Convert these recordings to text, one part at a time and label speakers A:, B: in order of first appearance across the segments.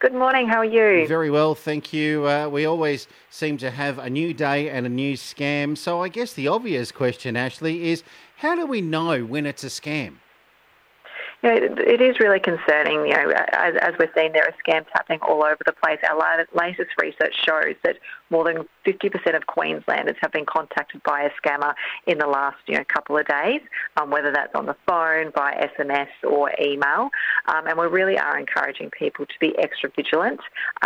A: Good morning. How are you?
B: Very well, thank you. We always seem to have a new day and a new scam. So I guess the obvious question, Ashley, is how do we know when it's a scam?
A: It is really concerning. As we're seeing, there are scams happening all over the place. Our latest research shows that more than 50% of Queenslanders have been contacted by a scammer in the last, couple of days, whether that's on the phone, by SMS or email. And we really are encouraging people to be extra vigilant.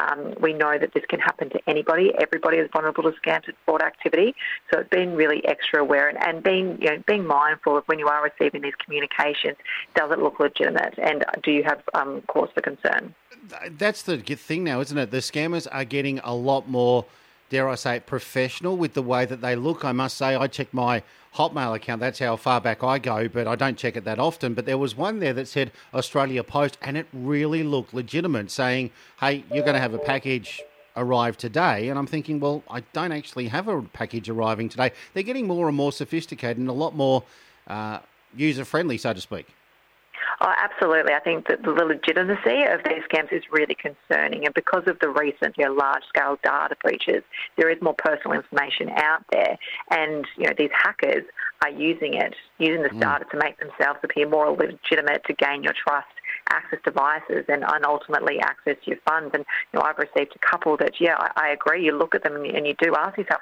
A: We know that this can happen to anybody. Everybody is vulnerable to scams and fraud activity. So it's being really extra aware and being mindful of when you are receiving these communications. Does it look legitimate, and do you have cause for concern?
B: That's the thing now, isn't it? The scammers are getting a lot more, dare I say, professional with the way that they look. I must say, I check my Hotmail account. That's how far back I go, but I don't check it that often. But there was one there that said Australia Post, and it really looked legitimate, saying, hey, you're going to have a package arrive today. And I'm thinking, well, I don't actually have a package arriving today. They're getting more and more sophisticated and a lot more user-friendly, so to speak.
A: Oh, absolutely. I think that the legitimacy of these scams is really concerning, and because of the recent, large-scale data breaches, there is more personal information out there, and these hackers are using this data to make themselves appear more legitimate, to gain your trust, access devices, and ultimately access your funds. And I've received a couple that, I agree. You look at them and you do ask yourself,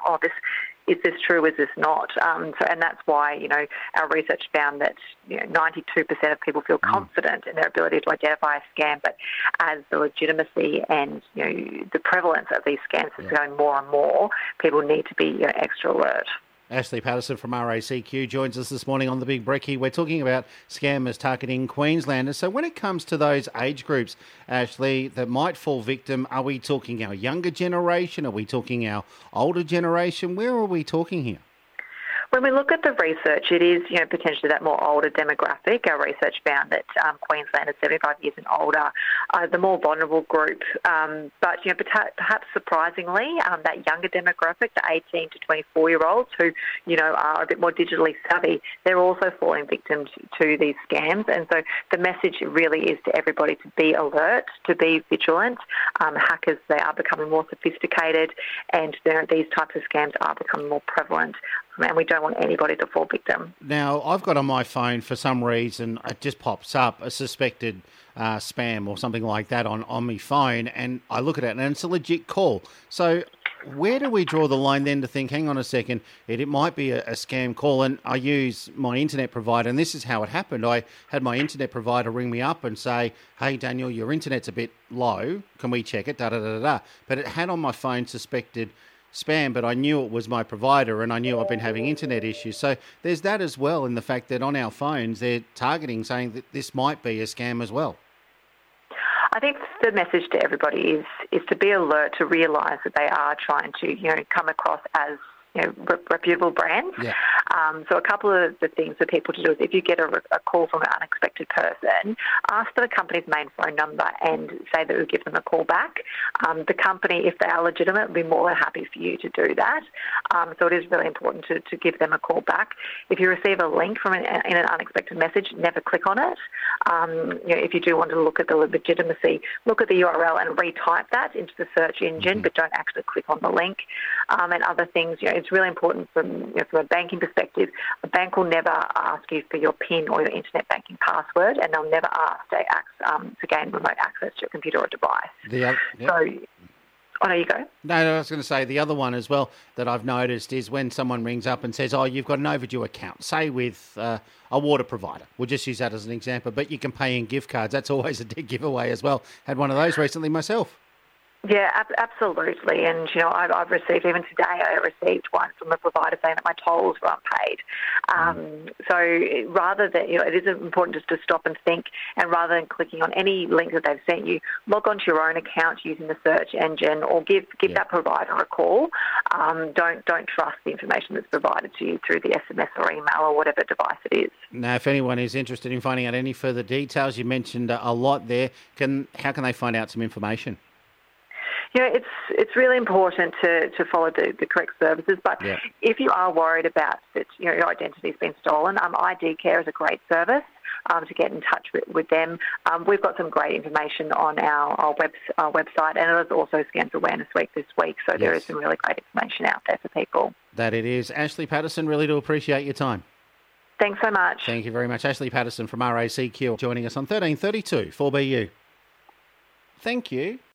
A: is this true? Is this not? And that's why, our research found that 92% of people feel confident in their ability to identify a scam. But as the legitimacy and the prevalence of these scams is going more and more, people need to be extra alert.
B: Ashley Patterson from RACQ joins us this morning on The Big Brekkie. We're talking about scammers targeting Queenslanders. So when it comes to those age groups, Ashley, that might fall victim, are we talking our younger generation? Are we talking our older generation? Where are we talking here?
A: When we look at the research, it is potentially that more older demographic. Our research found that Queenslanders 75 years and older are the more vulnerable group. But perhaps surprisingly, that younger demographic, the 18 to 24-year-olds who are a bit more digitally savvy, they're also falling victim to these scams. And so the message really is to everybody to be alert, to be vigilant. Hackers, they are becoming more sophisticated, and these types of scams are becoming more prevalent. And we don't want anybody to fall victim.
B: Now, I've got on my phone, for some reason, it just pops up, a suspected spam or something like that on my phone, and I look at it, and it's a legit call. So where do we draw the line then to think, hang on a second, it might be a scam call? And I use my internet provider, and this is how it happened. I had my internet provider ring me up and say, hey, Daniel, your internet's a bit low. Can we check it? Da-da-da-da-da. But it had on my phone suspected spam, but I knew it was my provider, and I knew I've been having internet issues. So there's that as well, in the fact that on our phones they're targeting, saying that this might be a scam as well.
A: I think the message to everybody is to be alert, to realise that they are trying to come across as reputable brands.
B: Yeah.
A: So a couple of the things for people to do is, if you get a call from an unexpected person, ask for the company's main phone number and say that we'll give them a call back. The company, if they are legitimate, will be more than happy for you to do that. So it is really important to give them a call back. If you receive a link in an unexpected message, never click on it. If you do want to look at the legitimacy, look at the URL and retype that into the search engine, but don't actually click on the link. And other things, it's really important from a banking perspective. A bank will never ask you for your PIN or your internet banking password, and they'll never ask to gain remote access to your computer or device. Oh, no, you go.
B: No, I was going to say the other one as well that I've noticed is when someone rings up and says, oh, you've got an overdue account, say with a water provider. We'll just use that as an example, but you can pay in gift cards. That's always a dead giveaway as well. Had one of those recently myself.
A: Yeah, absolutely. And, I've received, even today, I received one from a provider saying that my tolls were unpaid. So rather than, it is important just to stop and think, and rather than clicking on any link that they've sent you, log onto your own account using the search engine, or give that provider a call. Don't trust the information that's provided to you through the SMS or email or whatever device it is.
B: Now, if anyone is interested in finding out any further details, you mentioned a lot there. How can they find out some information?
A: It's really important to follow the correct services. But if you are worried about that your identity's been stolen, ID Care is a great service to get in touch with them. We've got some great information on our website, and it is also Scams Awareness Week this week, so there is some really great information out there for people.
B: That it is. Ashley Patterson, really do appreciate your time.
A: Thanks so much.
B: Thank you very much. Ashley Patterson from RACQ joining us on 1332 4BU. Thank you.